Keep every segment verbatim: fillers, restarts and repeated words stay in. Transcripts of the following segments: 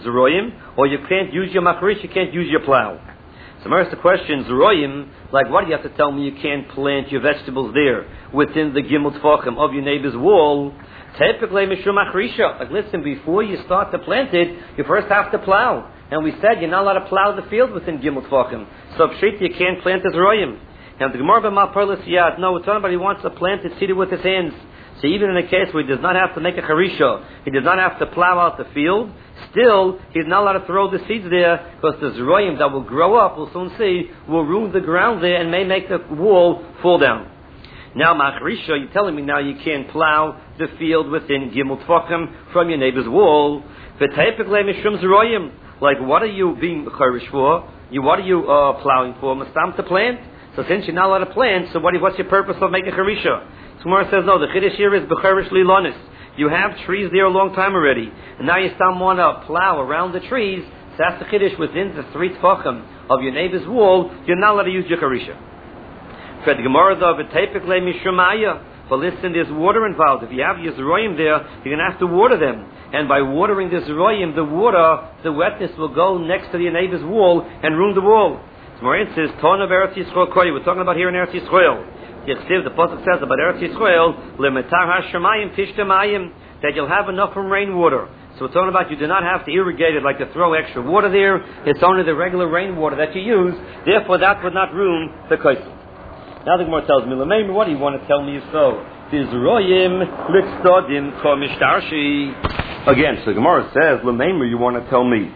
Zeroyim, or you can't use your Machrish, you can't use your plow. So first the question, Zeroyim, like what do you have to tell me you can't plant your vegetables there within the Gimel Tfachim of your neighbor's wall? Typically, Mishum Machrisha, like listen, before you start to plant it, you first have to plow. And we said you're not allowed to plow the field within Gimel Tfachim. So Pshit, you can't plant the Zeroyim. And the Gemara B'ma Perlis Yad, no, it's somebody who wants to plant it seeded with his hands. So even in a case where he does not have to make a charisha, he does not have to plow out the field, still, he's not allowed to throw the seeds there, because the zeroyim that will grow up, we'll soon see, will ruin the ground there and may make the wall fall down. Now, macharisha, you're telling me now you can't plow the field within Gimel Tfachim from your neighbor's wall. V'teipikle mishum zeroyim. Like, what are you being charish for? You, what are you uh, plowing for? Mastam to plant? So since you're not allowed to plant, so what, what's your purpose of making charisha? Gemara says no. The chiddush here is becharish lilonis. You have trees there a long time already, and now you still want to plow around the trees. So that's the chiddush within the three tfachim of your neighbor's wall. You're not allowed to use your charisha. For the Gemara though, v'teipikle mishumaya. But listen, there's water involved. If you have your zeroyim there, you're going to have to water them. And by watering the zeroyim, the water, the wetness will go next to your neighbor's wall and ruin the wall. So Moran says, Ton of Eretz Yisrael Koyi. We're talking about here in Eretz Yisrael. The Pasuk says about Eretz Yisrael, Lemetar HaShemayim Tishtamayim, that you'll have enough from rainwater. So it's talking about you do not have to irrigate it like to throw extra water there. It's only the regular rainwater that you use. Therefore, that would not ruin the kaisel. Now the Gemara tells me, Lemeimer, what do you want to tell me so? Tizroyim litzdodim komishtarshi. Again, so the Gemara says, Lemeimer, you want to tell me,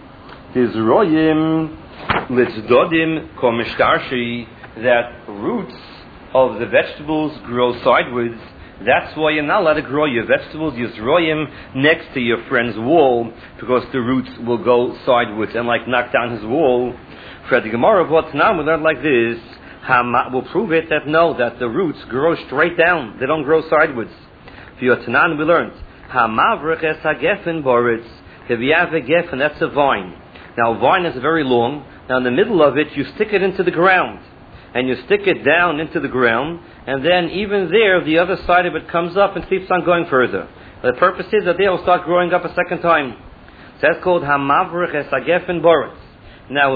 Tizroyim litzdodim komishtarshi, that roots of the vegetables grow sideways. That's why you're not allowed to grow your vegetables, your zroyim, next to your friend's wall, because the roots will go sideways and like knock down his wall. For the Gemara of what's now, we learn like this. We'll prove it that no, that the roots grow straight down. They don't grow sideways. For your Tanan, we learned Hamavrich es hagefen boritz. If you have a gefen, that's a vine. Now, a vine is very long. Now, in the middle of it, you stick it into the ground. And you stick it down into the ground, and then even there, the other side of it comes up and keeps on going further. The purpose is that they will start growing up a second time. So that's called Hamavrich es hagefen boritz. Now,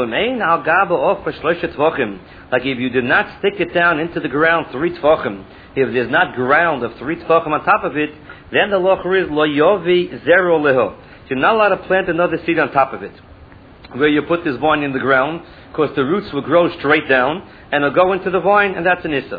like if you did not stick it down into the ground three tfachim, if there's not ground of three tfachim on top of it, then the locher is lo yovi zero leho. You're not allowed to plant another seed on top of it, where you put this vine in the ground, because the roots will grow straight down and it'll go into the vine, and that's an issa.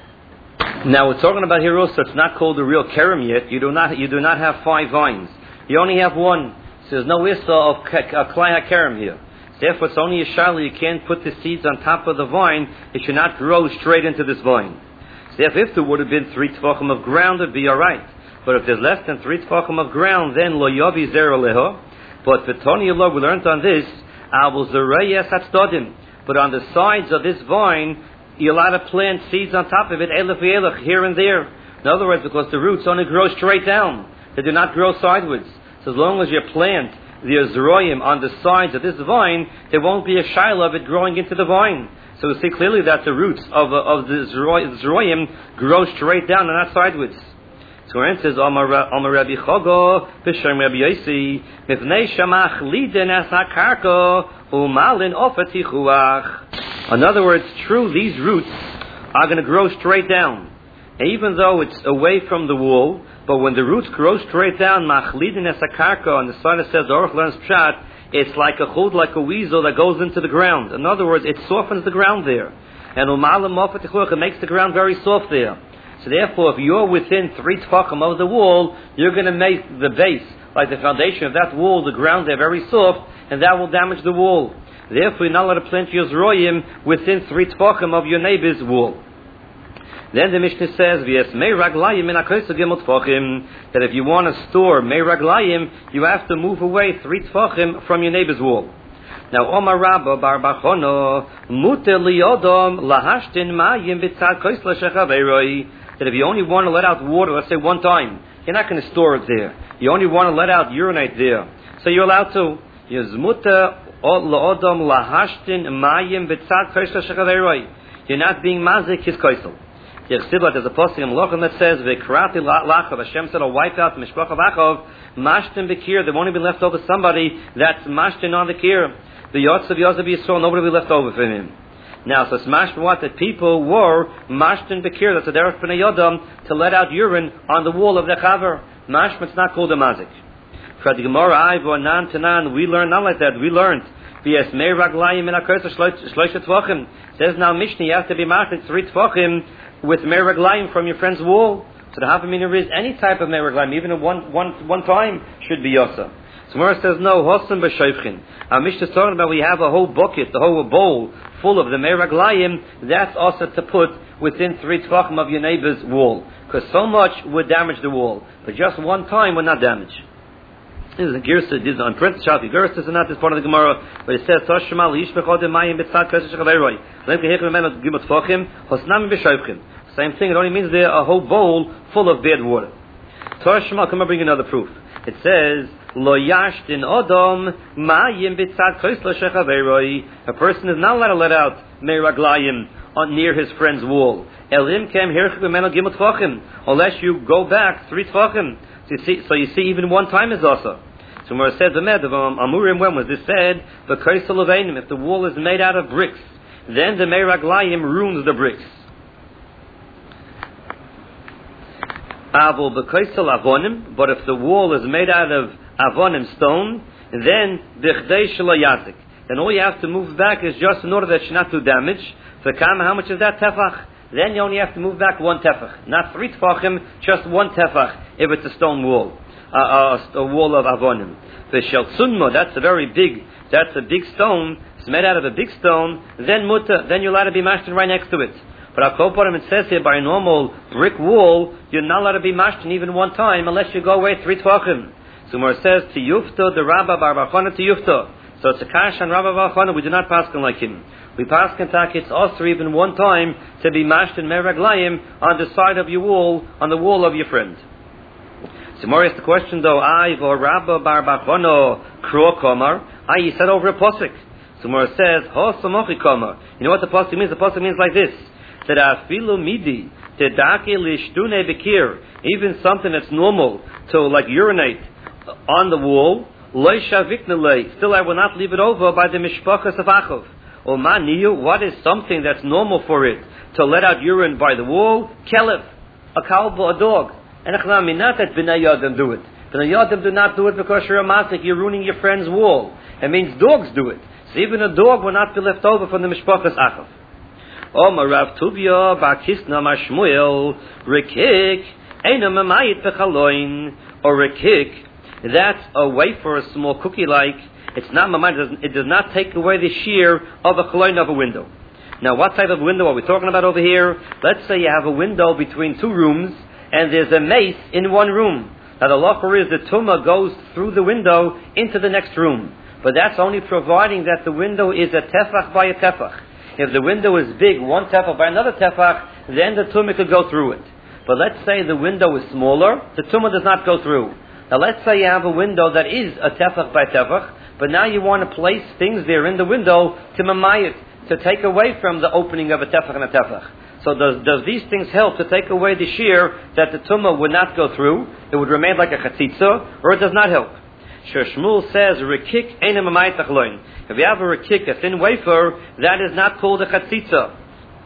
Now we're talking about here also, it's not called a real kerem yet. You do not you do not have five vines. You only have one. So there's no issa of klai hakerem here. Therefore, it's only a shala. You can't put the seeds on top of the vine. It should not grow straight into this vine. So therefore, if there would have been three tefachim of ground, it'd be all right. But if there's less than three tefachim of ground, then lo yavi zera leho. But for Tony Allah, we learned on this, avul zerayes hatzodim. But on the sides of this vine, you're allowed to plant seeds on top of it, elef elef, here and there. In other words, because the roots only grow straight down. They do not grow sideways. So as long as you plant the zeroyim on the sides of this vine, there won't be a shiloh of it growing into the vine. So we see clearly that the roots of, uh, of the zeroyim grow straight down and not sideways. So it says, Amar Rabbi Chogo, B'Shem Rabbi Yosi, Mifnei Shamach Liden Es HaKarko, Umalin Ofet Hichuach. In other words, true, these roots are going to grow straight down. And even though it's away from the wall, but when the roots grow straight down, Machlidin Es HaKarko, on the side it says, the Orach learns Pshat, it's like a chud, like a weasel that goes into the ground. In other words, it softens the ground there. And Umalin Ofet Hichuach, it makes the ground very soft there. So therefore, if you're within three tefachim of the wall, you're going to make the base, like the foundation of that wall, the ground there, very soft, and that will damage the wall. Therefore, you're not allowed to plant your zroyim within three tefachim of your neighbor's wall. Then the Mishnah says, "V'es mei raglayim in akoysa gimel tefachim," that if you want to store mei raglayim, you have to move away three tefachim from your neighbor's wall. Now, Omar Rabba Bar Bachono, muter liyodom lahashtin mayim b'tzad koisla shechaveiroi. That if you only want to let out water, let's say one time, you're not going to store it there. You only want to let out urinate there. So you're allowed to. You're not being mazik his koisel. There's a posting in Melachim that says, "V'krati lachav." Hashem said, "I'll wipe out the mishpacha of Achov, mashtin b'kir." There won't even be left over somebody that's mashtin on the kir. The yotz of Yosef Yisrael, nobody will be left over from him. Now, so it's mashtin what that people were mashtin b'kir. That's a derech b'nei yodam to let out urine on the wall of the chaver. Mashtin, it's not called a mazik. For the Gemara, Ivo nan tanan, we learned not like that. We learned. V'yes mei raglayim in akersa shloisha tvachim. Says now Mishnah, you have to be mashtin three tvachim with mei raglayim from your friend's wall. So the hafamina is any type of mei raglayim, even a one one one time should be yosa. So Gemara says no, hosan b'shoifchin. Our Mishnah is talking about we have a whole bucket, the whole bowl full of the mei raglayim. That's also to put within three tvachim of your neighbor's wall, because so much would damage the wall, but just one time would not damage. This is a girsa. This is on Prince Shafi. Girsa is not this part of the Gemara, but it says Toshmal Yish Bechod Mayim B'Tzad Kodesh Chaveroi. Lem Kehich Memenu Gimot Fochim Hosnam B'Shoifchim. Same thing. It only means there a whole bowl full of bad water. Toshmal. Come on, bring another proof. It says Lo Yashtin Odom Mayim B'Tzad Kodesh Chaveroi. A person is not allowed to let out Mei Raglayim on near his friend's wall. Elim Kem Hirchik Memenu Gimot Fochim. Unless you go back three Tfachim. So you see, so you see even one time is also. So when it said the med of Amurim, when was this said? The Kaisel of Einim, if the wall is made out of bricks, then the Meiraglayim ruins the bricks. Avol b'Kaisel Avonim, but if the wall is made out of Avonim stone, then B'chdei Shelo Yazik. Then all you have to move back is just in order that it should not do damage. So how much is that tefach? Then you only have to move back one tefach, not three tefachim, just one tefach if it's a stone wall, uh, uh, a wall of avonim. The sheltzunmo, that's a very big, that's a big stone. It's made out of a big stone. Then muta, then you're allowed to be mashtin right next to it. But Akoparim, it says here by a normal brick wall, you're not allowed to be mashtin even one time unless you go away three tefachim. So where it says to yufta the Rabba bar Bachana to yufta. So it's a kash on Rabba bar Bachana. We do not pass like him. We pass Kentucky, it's also even one time to be mashed in Meraglayim on the side of your wall, on the wall of your friend. So more is the question though, I or Rabba bar Bachono Kro Komar, I you said over a posik. So more says, Ho Samochi Komar. You know what the posik means? The posik means like this. That Afilu Midi, Tedake Lishtune Bekir, even something that's normal to like urinate on the wall, Loi Shaviknele, still I will not leave it over by the Mishpachas of Achov. Or maniyu, what is something that's normal for it to let out urine by the wall? Kelef, a cow, a dog. And not that b'nai yodam do it. B'nai yodam do not do it because you're a mazik, you're ruining your friend's wall. It means dogs do it. So even a dog will not be left over from the mishpachas achav. Omar Rav Tuvia bar Kisna mar Shmuel rekik eina mamayit b'chaloin, or rekik, that's a wafer, a small cookie like. It's not mamad. It, it does not take away the shear of a chaloin of a window. Now, what type of window are we talking about over here? Let's say you have a window between two rooms, and there's a mace in one room. Now, the locher is the tumah goes through the window into the next room, but that's only providing that the window is a tefach by a tefach. If the window is big, one tefach by another tefach, then the tumah could go through it. But let's say the window is smaller, the tumah does not go through. Now, let's say you have a window that is a tefach by tefach, but now you want to place things there in the window to mamayit, to take away from the opening of a tefach and a tefach. So does, does these things help to take away the shear that the tumah would not go through? It would remain like a chatzitza, or it does not help? Shmuel says, rekik eina mamayit achloin. If you have a rekik, a thin wafer, that is not called a chatzitza.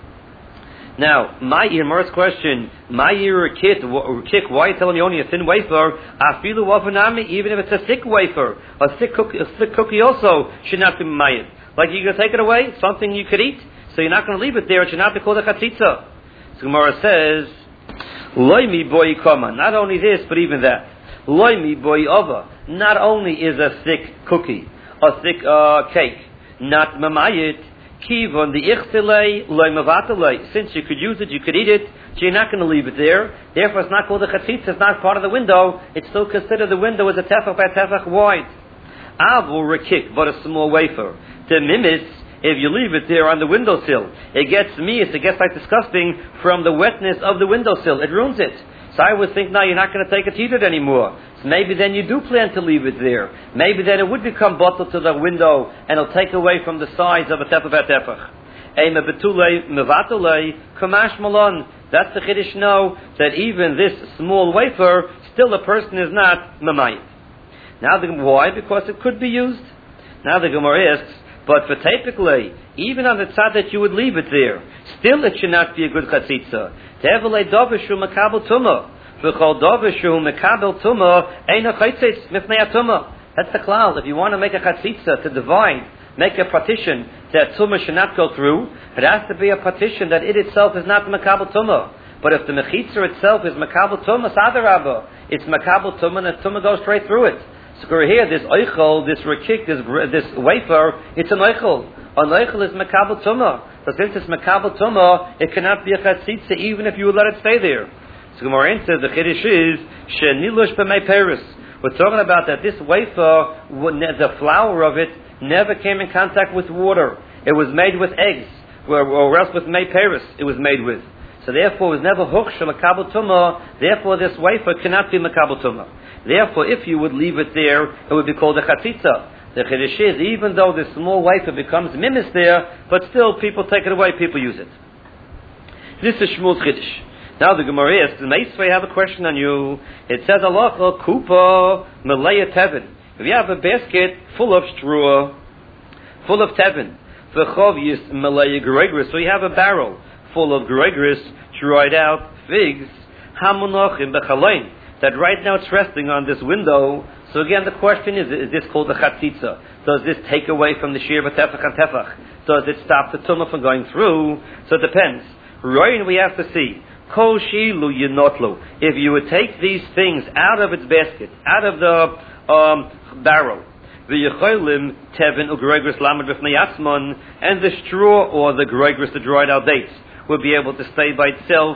Now, my Yermar's question, my rekik, rekik, why are you telling me only a thin wafer? Afilu wafanami, even if it's a thick wafer, a thick cookie, a thick cookie also should not be mayit. Like you're going to take it away, something you could eat, so you're not going to leave it there. It should not be called a chatzitza. So Gemara says, loimi boy kama. Not only this, but even that. Loimi boy ova. Not only is a thick cookie, a thick uh, cake, not mamayit. Kivon the ichtelei loy mavatulei. Since you could use it, you could eat it, so you're not going to leave it there. Therefore, it's not called a chatzitza. It's not part of the window. It's still considered the window as a tefach by tefach wide. Avul rekik, but a small wafer. The mimis, if you leave it there on the windowsill, it gets meis, it gets like disgusting from the wetness of the windowsill. It ruins it. So I would think, now you're not going to take it to eat it anymore. So maybe then you do plan to leave it there. Maybe then it would become bottled to the window and it'll take away from the size of a tefach bat tefach. Eima betulei mevatulei kamash malon. That's the Chiddush now, that even this small wafer, still a person is not mamayit. Now, the, why? Because it could be used. Now the Gemara asks, but for typically, even on the tzad that you would leave it there, still it should not be a good chatzitza. Tevelei davishu makabel tumah. V'chol davishu makabel tumah eina chaitzitz mifnei tumah. That's the klal. If you want to make a chatzitza, to divide, make a partition that tumah should not go through, it has to be a partition that it itself is not makabel tumah. But if the mechitza itself is makabel tumah, sadarabah, it's makabel tumah, and the tumah goes straight through it. So here, this oichel, this rekik, this this wafer, it's an oichel. An oichel is makabel tumah. So since it's makabel tumah, it cannot be a chatzitza even if you would let it stay there. So Gemara answers, the chiddush is shenilush b'mei peris. We're talking about that this wafer, the flour of it, never came in contact with water. It was made with eggs, or else with mei peris it was made with. So therefore, it was never huksh makabel tumah. Therefore, this wafer cannot be makabel tumah. Therefore, if you would leave it there, it would be called a chatzitza. The chiddush is, even though the small wafer becomes mimis there, but still people take it away, people use it. This is Shmuel's chiddush. Now the Gemara asks, the Meisvei have a question on you. It says, Halacha kupa meleya tevin. If you have a basket full of straw, full of tevin, v'chov yis meleya gregris, so you have a barrel full of gregris, dried out figs, hamunachim bechalein, that right now it's resting on this window. So again, the question is, is this called a chatzitza? Does this take away from the shir b'tefach and tefach? Does it stop the tumah from going through? So it depends. Royin, we have to see. Kol shilu yinotlu. If you would take these things out of its basket, out of the um, barrel, v'yecholim tevin ugregris lamed b'fnei atzmon, and the straw or the gregris, the dried out dates, would be able to stay by itself